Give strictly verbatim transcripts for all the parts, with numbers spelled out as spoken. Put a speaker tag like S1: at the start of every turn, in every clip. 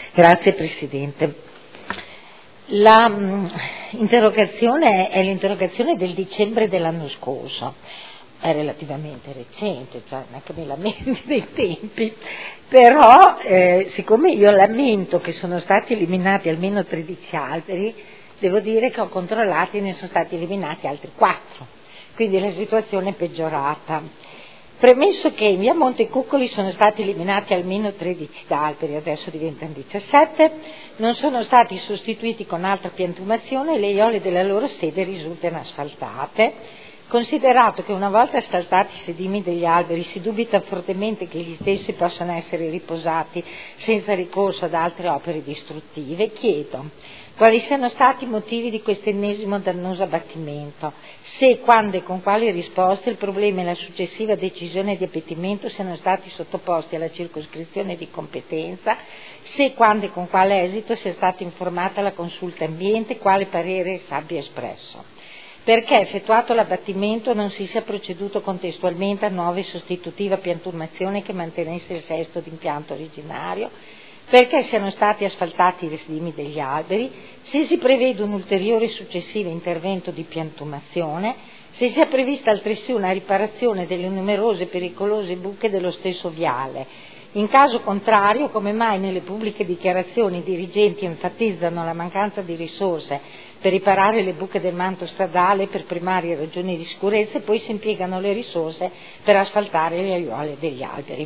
S1: Grazie Presidente. La mh, interrogazione è l'interrogazione del dicembre dell'anno scorso, è relativamente recente, cioè non è che mi lamenti dei tempi, però eh, siccome io lamento che sono stati eliminati almeno tredici alberi, devo dire che ho controllato e ne sono stati eliminati altri quattro, quindi la situazione è peggiorata. Premesso che in via Montecuccoli sono stati eliminati almeno tredici alberi, adesso diventano diciassette, non sono stati sostituiti con altra piantumazione e le aiole della loro sede risultano asfaltate, considerato che una volta asfaltati i sedimi degli alberi si dubita fortemente che gli stessi possano essere riposati senza ricorso ad altre opere distruttive, chiedo quali siano stati i motivi di questo ennesimo dannoso abbattimento, se, quando e con quali risposte il problema e la successiva decisione di abbattimento siano stati sottoposti alla circoscrizione di competenza, se, quando e con quale esito sia stata informata la consulta ambiente, quale parere abbia espresso. Perché effettuato l'abbattimento non si sia proceduto contestualmente a nuova e sostitutiva piantumazione che mantenesse il sesto d'impianto originario, perché siano stati asfaltati i sedimi degli alberi, se si prevede un ulteriore successivo intervento di piantumazione, se sia prevista altresì una riparazione delle numerose e pericolose buche dello stesso viale. In caso contrario, come mai nelle pubbliche dichiarazioni i dirigenti enfatizzano la mancanza di risorse per riparare le buche del manto stradale per primarie ragioni di sicurezza e poi si impiegano le risorse per asfaltare le aiuole degli alberi?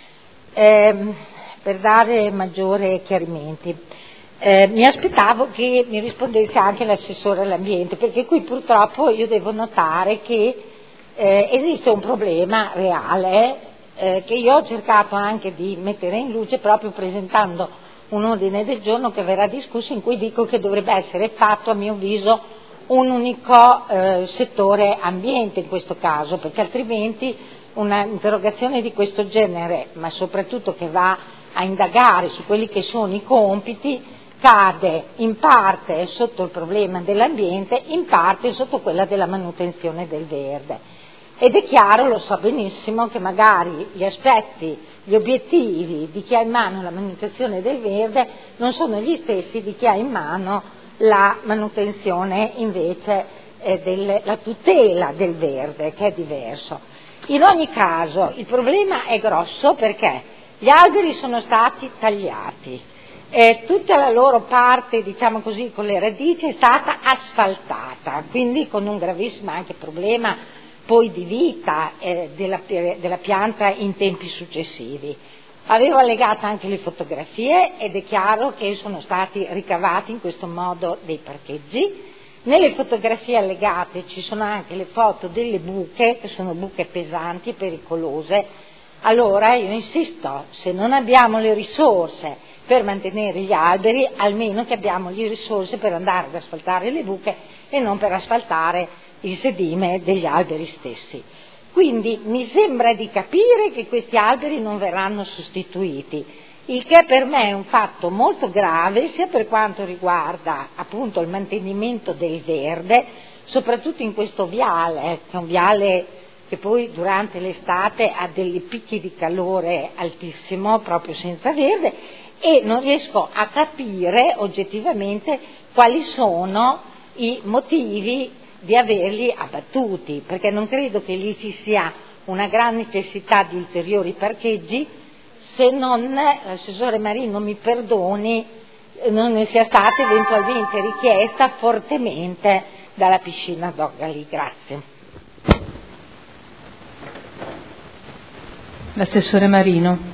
S1: Eh, per dare maggiori chiarimenti, eh, mi aspettavo che mi rispondesse anche l'assessore all'ambiente, perché qui purtroppo io devo notare che eh, esiste un problema reale eh, che io ho cercato anche di mettere in luce proprio presentando un ordine del giorno che verrà discusso, in cui dico che dovrebbe essere fatto, a mio avviso, un unico eh, settore ambiente in questo caso, perché altrimenti una interrogazione di questo genere, ma soprattutto che va a indagare su quelli che sono i compiti, cade in parte sotto il problema dell'ambiente, in parte sotto quella della manutenzione del verde. Ed è chiaro, lo so benissimo, che magari gli aspetti, gli obiettivi di chi ha in mano la manutenzione del verde non sono gli stessi di chi ha in mano la manutenzione invece eh, del, la tutela del verde, che è diverso. In ogni caso il problema è grosso perché gli alberi sono stati tagliati, e tutta la loro parte, diciamo così, con le radici è stata asfaltata, quindi con un gravissimo anche problema poi di vita eh, della, della pianta in tempi successivi. Avevo allegato anche le fotografie ed è chiaro che sono stati ricavati in questo modo dei parcheggi. Nelle fotografie allegate ci sono anche le foto delle buche, che sono buche pesanti e pericolose. Allora io insisto, se non abbiamo le risorse per mantenere gli alberi, almeno che abbiamo le risorse per andare ad asfaltare le buche e non per asfaltare il sedime degli alberi stessi. Quindi mi sembra di capire che questi alberi non verranno sostituiti, il che per me è un fatto molto grave sia per quanto riguarda appunto il mantenimento del verde, soprattutto in questo viale, che è un viale che poi durante l'estate ha dei picchi di calore altissimo, proprio senza verde, e non riesco a capire oggettivamente quali sono i motivi di averli abbattuti, perché non credo che lì ci sia una gran necessità di ulteriori parcheggi, se non, l'assessore Marino mi perdoni, non ne sia stata eventualmente richiesta fortemente dalla piscina Dogali. Grazie.
S2: L'assessore Marino.